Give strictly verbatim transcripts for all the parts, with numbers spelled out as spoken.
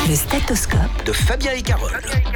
Le stéthoscope de Fabien et Carole.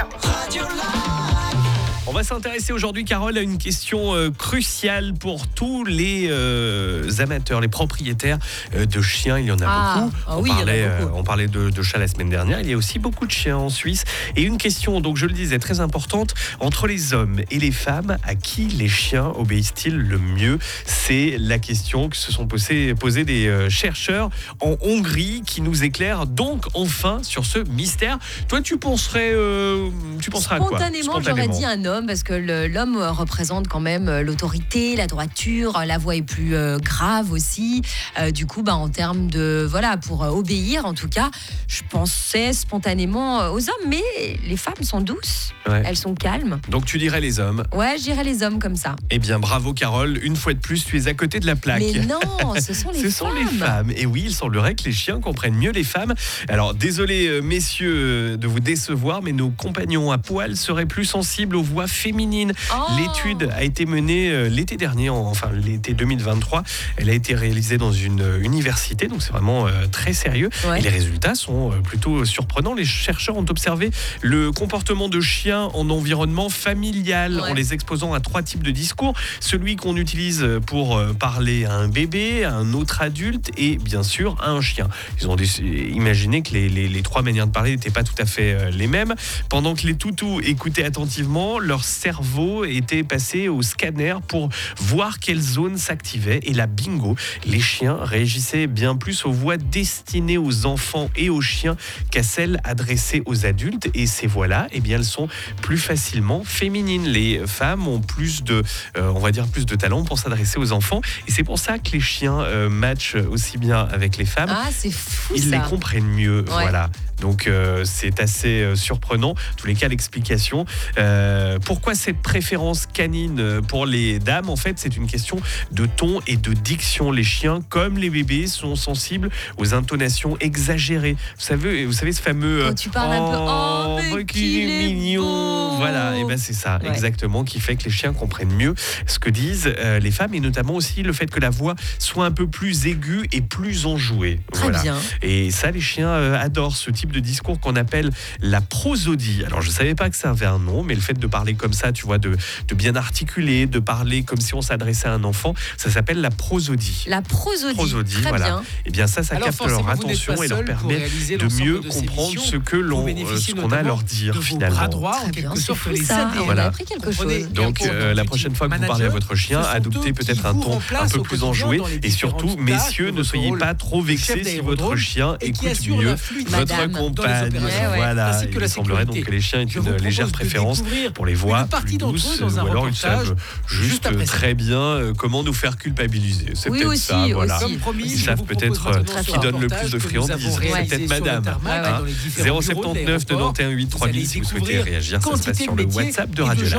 On va s'intéresser aujourd'hui, Carole, à une question euh, cruciale pour tous les euh, amateurs, les propriétaires euh, de chiens. Il y en a Ah, beaucoup. ah on, oui, il y en a parlait, beaucoup. euh, on parlait de, de chats la semaine dernière. Il y a aussi beaucoup de chiens en Suisse. Et une question, donc je le disais, très importante, entre les hommes et les femmes, à qui les chiens obéissent-ils le mieux? C'est la question que se sont posées, posées des euh, chercheurs en Hongrie qui nous éclairent donc enfin sur ce mystère. Toi, tu penserais, euh, tu penserais à quoi? Spontanément, j'aurais dit un homme, parce que le- l'homme représente quand même euh, l'autorité, la droiture, la voix est plus euh, grave aussi. Euh, du coup, bah, en termes de, voilà, pour euh, obéir, en tout cas, je pensais spontanément euh, aux hommes, mais les femmes sont douces, Ouais. elles sont calmes. Donc tu dirais les hommes. Ouais, je dirais les hommes comme ça. Eh bien, bravo Carole, une fois de plus, tu es à côté de la plaque. Mais non, ce sont les Ce femmes. sont les femmes. Et oui, il semblerait que les chiens comprennent mieux les femmes. Alors, désolé, euh, messieurs, euh, de vous décevoir, mais nos compagnons à poil seraient plus sensibles aux voix féminines. Oh. L'étude a été menée euh, l'été dernier, en- enfin l'été deux mille vingt-trois. Elle a été réalisée dans une euh, université, donc c'est vraiment euh, très sérieux. Ouais. Et les résultats sont euh, plutôt surprenants. Les chercheurs ont observé le comportement de chiens en environnement familial, Ouais. en les exposant à trois types de discours. Celui qu'on utilise pour euh, parler à un bébé, à un autre adulte et bien sûr à un chien. Ils ont déc- imaginé que les, les- les trois manières de parler n'étaient pas tout à fait euh, les mêmes. Pendant que les toutous écoutaient attentivement, leur cerveau était passé au scanner pour voir quelles zones s'activaient. Et là, bingo, les chiens réagissaient bien plus aux voix destinées aux enfants et aux chiens qu'à celles adressées aux adultes. Et ces voix-là, eh bien, elles sont plus facilement féminines. Les femmes ont plus de, euh, on va dire, plus de talent pour s'adresser aux enfants. Et c'est pour ça que les chiens euh, matchent aussi bien avec les femmes. Ah, c'est fou Ils ça. les comprennent mieux, Ouais. voilà. Donc euh, c'est assez euh, surprenant. En tous les cas, l'explication. Euh, pourquoi cette préférence canine euh, pour les dames? En fait, c'est une question de ton et de diction. Les chiens, comme les bébés, sont sensibles aux intonations exagérées. Vous savez, vous savez ce fameux. euh, Quand tu parles un peu, oh, mais bah, qu'il est beau. Voilà, et ben c'est ça, Ouais. exactement, qui fait que les chiens comprennent mieux ce que disent euh, les femmes, et notamment aussi le fait que la voix soit un peu plus aiguë et plus enjouée. Très Voilà. bien. Et ça, les chiens euh, adorent ce type de discours qu'on appelle la prosodie. Alors, je ne savais pas que ça avait un nom, mais le fait de parler comme ça, tu vois, de, de bien articuler, de parler comme si on s'adressait à un enfant, ça s'appelle la prosodie. La prosodie. Prosodie, Très voilà. bien. Et bien ça, ça Alors capte forcément, leur vous n'êtes attention pas et leur seul pour permet réaliser de l'ensemble mieux de ces comprendre missions. ce que Vous l'on, euh, bénéficiez ce qu'on a à notamment leur dire de vos finalement. bras droits, en Très bien, quelque c'est sorte, fou les ça. aider. On Voilà. a appris quelque Comprenez chose. Donc Bientôt, euh, la notre prochaine équipe fois que vous parlez à manager, votre chien, ce sont adoptez eux peut-être qui un vous ton un remplacent peu au plus quotidien enjoué dans les et surtout, différentes tâches messieurs, de ne votre soyez rôle pas trop de vexés chef si votre d'aérodrome chien et qui écoute assure mieux la fluidité votre Madame. dans les compagne. opérations, Ouais, ouais. Voilà, ainsi que la il semblerait donc sécurité. que les chiens aient Je une vous propose légère de préférence découvrir pour les voix une partie plus d'entre eux douces, dans un ou alors ils reportage savent juste juste après ça. très bien euh, comment nous faire culpabiliser. C'est Oui, peut-être aussi, ça, voilà. aussi. Comme promis, Ils je savent vous propose peut-être maintenant euh, ce qui donne le reportage plus de que nous avons friandises. C'est réalisé peut-être sur le madame. tarmac, Hein. dans les différents zéro bureaux de soixante-dix-neuf l'aéroport. quatre-vingt-huit Vous trois mille allez si vous souhaitez découvrir réagir, ça se passe quantité sur de le métiers WhatsApp de et de Radio. gens